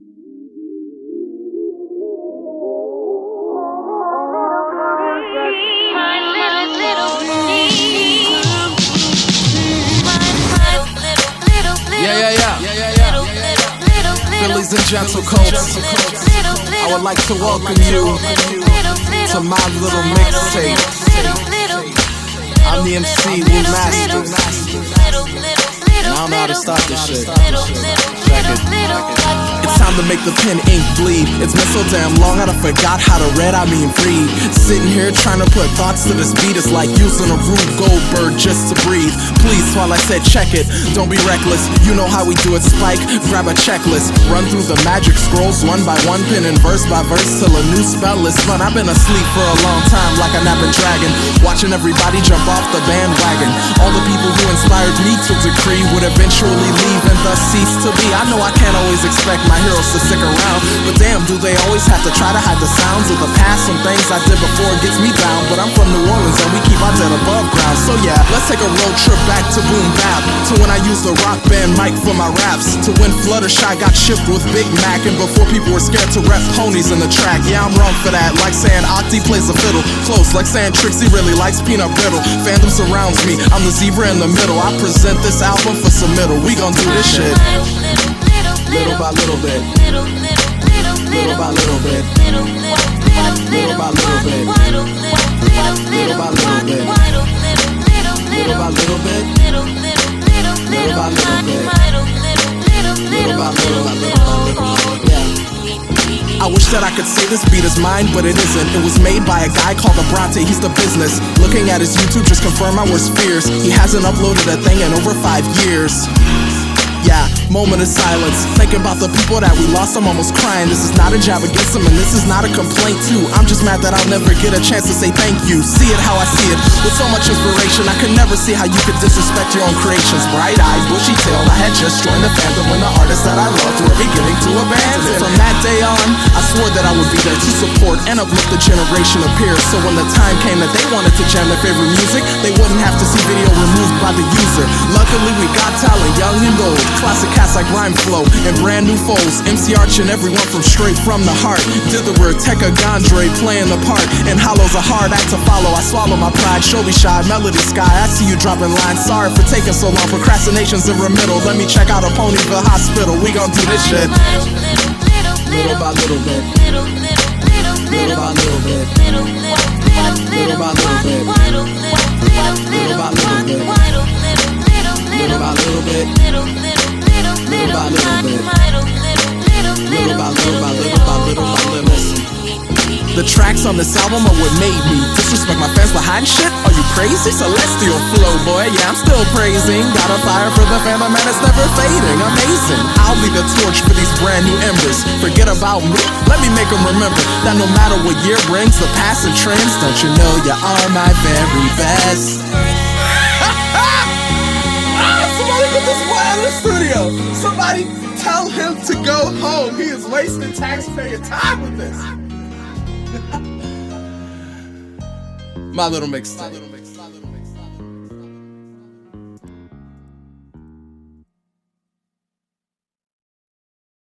Phillies and gentle coats, I would like to welcome you to my little mixtape. I'm the MC, Lee Master, and I don't know how to start this shit. Check it. It's time to make the pen ink bleed. It's been so damn long, I done forgot how to read, read. Sitting here trying to put thoughts to this beat, it's like using a Rube Goldberg just to breathe. Please, while I said check it, don't be reckless. You know how we do it, Spike. Grab a checklist, run through the magic scrolls one by one, pen and verse by verse till a new spell is spun. I've been asleep for a long time like a napping dragon, watching everybody jump off the bandwagon. All the people who inspired me to decree would eventually leave and thus cease to be. I know I can't always expect my heroes to stick around, but damn, do they always have to try to hide the sounds of the past? Some things I did before gets me down, but I'm from New Orleans and we keep our dead above ground. So yeah, let's take a road trip back to boom bap, to when I used the rock band mic for my raps, to when Fluttershy got shipped with Big Mac, and before people were scared to rep ponies in the track. Yeah, I'm wrong for that, like saying Octi plays a fiddle, close like saying Trixie really likes peanut brittle. Fandom surrounds me, I'm the zebra in the middle. I present this album for submittal. We gon' do this shit little by little bit, little by little bit, little by little bit, little by little bit, little by little bit, little by little bit, little by little bit. I wish that I could say this beat is mine, but it isn't. It was made by a guy called Abrante, he's the business. Looking at his YouTube just confirmed my worst fears. He hasn't uploaded a thing in over 5 years. Yeah, moment of silence, thinking about the people that we lost. I'm almost crying. This is not a jab against them, and this is not a complaint too. I'm just mad that I'll never get a chance to say thank you. See it how I see it, with so much inspiration. I could never see how you could disrespect your own creations. Bright-eyed, bushy-tailed, I had just joined the fandom when the artists that I loved were beginning to abandon. From that day on, I swore that I would be there to support and uplift the generation of peers, so when the time came that they wanted to jam their favorite music, they wouldn't have to see video removed by the user. Luckily we got talent, young and old, classic cats like Rhyme Flow and brand new foes. MC Arch and everyone from straight from the heart. Dither, Tekka Gondre playing the part, and Hollow's a hard act to follow. I swallow my pride, show me shy, Melody Sky. I see you dropping lines, sorry for taking so long. Procrastination's in remittal. Let me check out a Ponyville hospital. We gon' do this shit little by little bit, little by little bit, little by little bit, little by little bit, little by little bit, little by little bit, little by little. The tracks on this album are what made me disrespect my fans behind shit. Are you crazy? Celestial flow, boy. Yeah, I'm still praising. Got a fire for the fandom and it's never fading. Amazing. I'll lead the torch for these brand new embers. Forget about me. Let me make them remember that no matter what year brings, the past and trends, don't you know you are my very best. Somebody put this boy out of the studio. Somebody tell him to go home. He is wasting taxpayer time with this. My little mixtape.